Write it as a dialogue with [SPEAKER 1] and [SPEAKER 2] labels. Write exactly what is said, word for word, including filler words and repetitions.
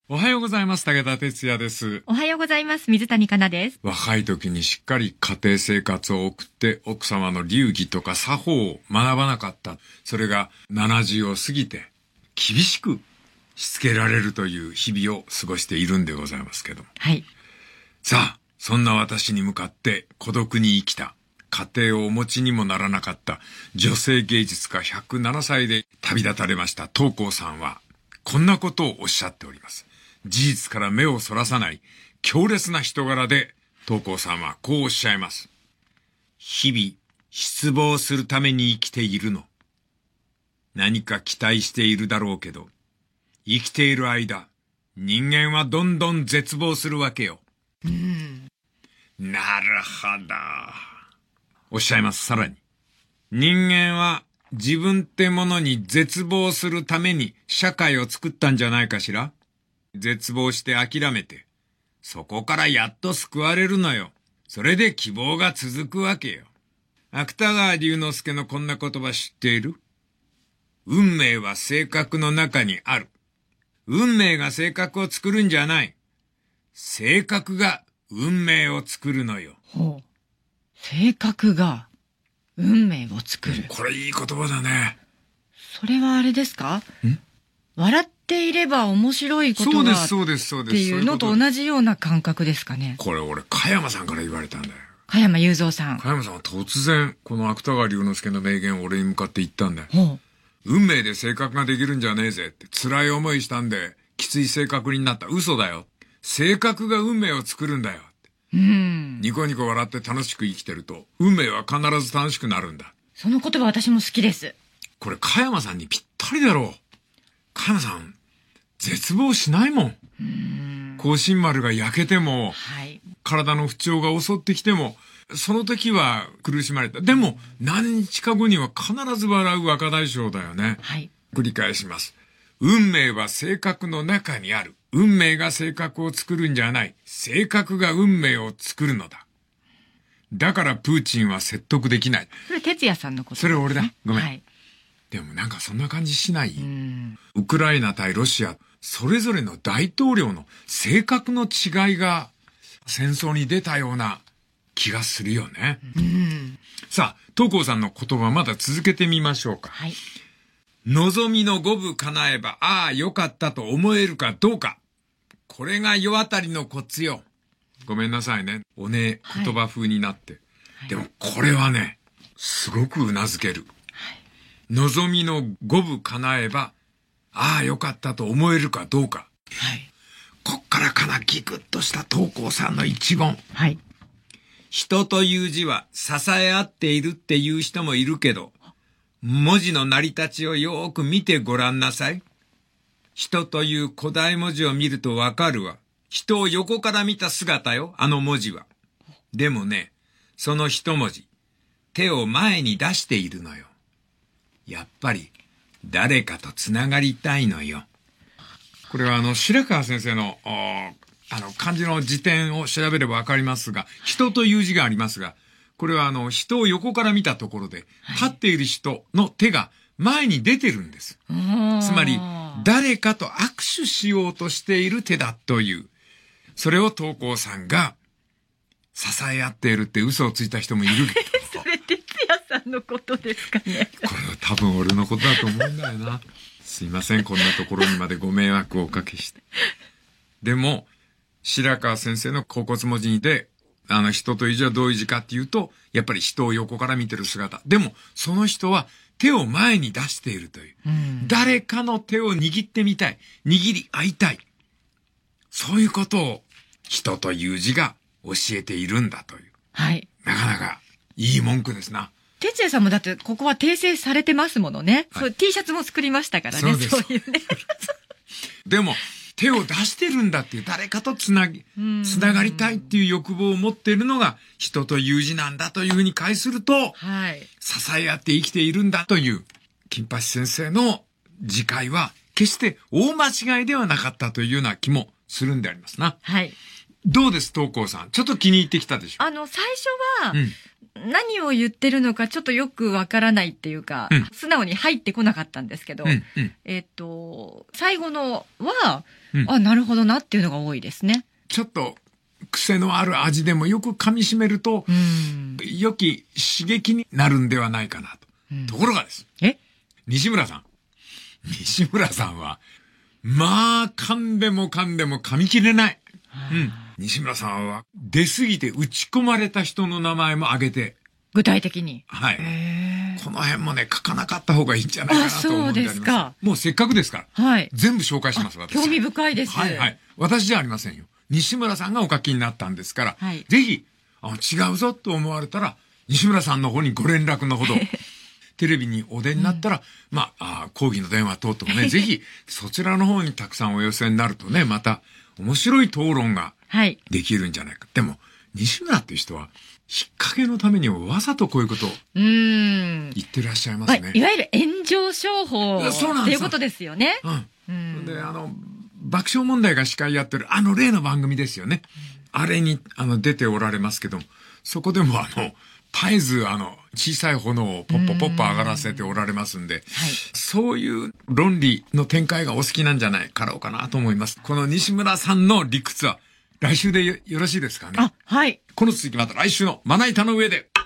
[SPEAKER 1] おはようございます。武田哲也です。
[SPEAKER 2] おはようございます。水谷香奈です。
[SPEAKER 1] 若い時にしっかり家庭生活を送って奥様の流儀とか作法を学ばなかった。それがななじゅうを過ぎて厳しくしつけられるという日々を過ごしているんでございますけども。
[SPEAKER 2] はい。
[SPEAKER 1] さあ、そんな私に向かって孤独に生きた、家庭をお持ちにもならなかった女性芸術家ひゃくななさいで旅立たれました東光さんはこんなことをおっしゃっております。事実から目をそらさない強烈な人柄で東光さんはこうおっしゃいます。日々失望するために生きているの。何か期待しているだろうけど、生きている間、人間はどんどん絶望するわけよ。
[SPEAKER 2] うん、
[SPEAKER 1] なるほど。おっしゃいます。さらに。人間は自分ってものに絶望するために社会を作ったんじゃないかしら。絶望して諦めて、そこからやっと救われるのよ。それで希望が続くわけよ。芥川龍之介のこんな言葉知っている？運命は性格の中にある。運命が性格を作るんじゃない。性格が運命を作るのよ。
[SPEAKER 2] ほう。性格が運命を作る。
[SPEAKER 1] これいい言葉だね。
[SPEAKER 2] それはあれですか？
[SPEAKER 1] ん？
[SPEAKER 2] 笑っていれば面白いことが
[SPEAKER 1] そうですそうですそうです
[SPEAKER 2] っていうのと同じような感覚ですかね。
[SPEAKER 1] これ俺加山さんから言われたんだよ。
[SPEAKER 2] 加山雄三さん。
[SPEAKER 1] 加山さんは突然この芥川龍之介の名言を俺に向かって言ったんだよ。
[SPEAKER 2] ほう。
[SPEAKER 1] 運命で性格ができるんじゃねえぜって。辛い思いしたんできつい性格になった。嘘だよ。性格が運命を作るんだよ。
[SPEAKER 2] うん。
[SPEAKER 1] ニコニコ笑って楽しく生きてると運命は必ず楽しくなるんだ。
[SPEAKER 2] その言葉私も好きです。
[SPEAKER 1] これ加山さんにぴったりだろう。加山さん絶望しないもん。
[SPEAKER 2] うーん。
[SPEAKER 1] 甲信丸が焼けても、
[SPEAKER 2] はい、
[SPEAKER 1] 体の不調が襲ってきても、その時は苦しまれた。でも何日か後には必ず笑う若大将だよね。
[SPEAKER 2] はい。
[SPEAKER 1] 繰り返します。運命は性格の中にある。運命が性格を作るんじゃない。性格が運命を作るのだ。だからプーチンは説得できない。
[SPEAKER 2] それ哲也さんのことですね。
[SPEAKER 1] それ俺だ。ごめん。
[SPEAKER 2] はい。
[SPEAKER 1] でもなんかそんな感じしない？
[SPEAKER 2] うん。
[SPEAKER 1] ウクライナ対ロシア、それぞれの大統領の性格の違いが戦争に出たような気がするよね。
[SPEAKER 2] うん。
[SPEAKER 1] さあ、東光さんの言葉まだ続けてみましょうか。
[SPEAKER 2] はい。
[SPEAKER 1] 望みの五分叶えば、ああ、よかったと思えるかどうか。これが世渡りのコツよ。ごめんなさいね。おね、言葉風になって。はい、でもこれはね、すごく頷ける。はい、望みの五分叶えば、ああ、よかったと思えるかどうか。
[SPEAKER 2] はい、
[SPEAKER 1] こっからかな、ギクッとした東光さんの一言。
[SPEAKER 2] はい。
[SPEAKER 1] 人という字は支え合っているっていう人もいるけど、文字の成り立ちをよーく見てごらんなさい。人という古代文字を見るとわかるわ。人を横から見た姿よ、あの文字は。でもね、その一文字、手を前に出しているのよ。やっぱり、誰かとつながりたいのよ。これはあの、白川先生の、あの、漢字の辞典を調べればわかりますが、人という字がありますが、これはあの、人を横から見たところで、立っている人の手が前に出てるんです。つまり、誰かと握手しようとしている手だという。それを東光さんが支え合っているって嘘をついた人もいるけ
[SPEAKER 2] ど。それ哲也さんのことですかね。
[SPEAKER 1] これは多分俺のことだと思うんだよな。すいません、こんなところにまでご迷惑をおかけして。でも、白川先生の甲骨文字で、あの人という字はどういう字かっていうと、やっぱり人を横から見てる姿。でも、その人は手を前に出しているという。
[SPEAKER 2] うん、
[SPEAKER 1] 誰かの手を握ってみたい。握り合いたい。そういうことを人という字が教えているんだという。
[SPEAKER 2] はい。
[SPEAKER 1] なかなかいい文句ですな。
[SPEAKER 2] 哲也さんもだってここは訂正されてますものね。はい、そう T シャツも作りましたからね。そうです。そういうね。
[SPEAKER 1] でも、手を出してるんだっていう、誰かとつなぎ、つながりたいっていう欲望を持っているのが人という字なんだというふうに返すると、
[SPEAKER 2] はい、
[SPEAKER 1] 支え合って生きているんだという、金八先生の自戒は決して大間違いではなかったというような気もするんでありますな。
[SPEAKER 2] はい。
[SPEAKER 1] どうです、東光さん。ちょっと気に入ってきたでしょ。
[SPEAKER 2] あの、最初は、 何を言ってるのかちょっとよくわからないっていうか、うん、素直に入ってこなかったんですけど、うんうん、えっと、最後のは、うん、あ、なるほどなっていうのが多いですね。
[SPEAKER 1] ちょっと癖のある味でもよく噛み締めると、うん、良き刺激になるんではないかなと。うん、ところがです。
[SPEAKER 2] え
[SPEAKER 1] 西村さん。西村さんは、まあ、噛んでも噛んでも噛み切れない。うん。西村さんは、出過ぎて打ち込まれた人の名前も挙げて。
[SPEAKER 2] 具体的に。
[SPEAKER 1] はい。この辺もね、書かなかった方がいいんじゃないかなと思っております。そうですか。もうせっかくですから。はい。全部紹介します、私。
[SPEAKER 2] 興味深いです。
[SPEAKER 1] はいはい。私じゃありませんよ。西村さんがお書きになったんですから、はい、ぜひ、あ、違うぞと思われたら、西村さんの方にご連絡のほど、テレビにお出になったら、うん、まあ、あ講義の電話等々ね、ぜひ、そちらの方にたくさんお寄せになるとね、また、面白い討論ができるんじゃないか。はい、でも、西村っていう人は、引っ掛けのためにわざとこういうことを言ってらっしゃいますね。
[SPEAKER 2] まあ、いわゆる炎上商法っていうことですよね。
[SPEAKER 1] うん。うん、で、あの、爆笑問題が司会やってるあの例の番組ですよね。うん、あれに、あの、出ておられますけども、そこでもあの、絶えずあの、小さい炎をポッポポッポ上がらせておられますんで、はい、そういう論理の展開がお好きなんじゃないかろうかなと思います。この西村さんの理屈は来週で よ, よろしいですかね。
[SPEAKER 2] あ、はい。
[SPEAKER 1] この続きまた来週のまな板の上で。